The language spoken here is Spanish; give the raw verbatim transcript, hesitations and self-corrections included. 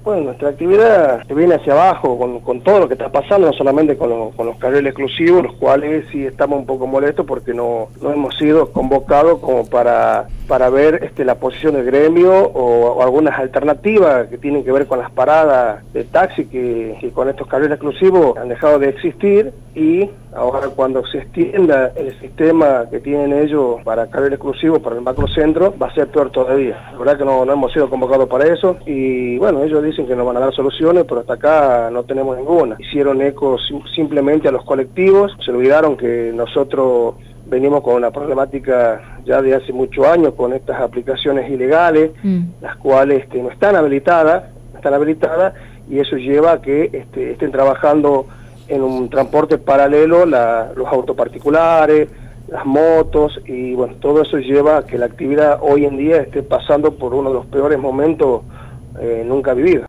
Bueno, nuestra actividad se viene hacia abajo con, con todo lo que está pasando, no solamente con, lo, con los carriles exclusivos, los cuales sí estamos un poco molestos porque no, no hemos sido convocados como para, para ver este, la posición del gremio o, o algunas alternativas que tienen que ver con las paradas de taxi que, que con estos carriles exclusivos han dejado de existir, y ahora cuando se extienda el sistema que tienen ellos para carriles exclusivos para el macrocentro va a ser peor todavía. La verdad que no, no hemos sido convocados para eso y bueno, ellos dicen que nos van a dar soluciones, pero hasta acá no tenemos ninguna. Hicieron eco sim simplemente a los colectivos, se olvidaron que nosotros venimos con una problemática ya de hace muchos años con estas aplicaciones ilegales, mm. las cuales este, no están habilitadas, no están habilitadas y eso lleva a que este, estén trabajando en un transporte paralelo la, los autos particulares, las motos, y bueno, todo eso lleva a que la actividad hoy en día esté pasando por uno de los peores momentos eh, nunca vividos.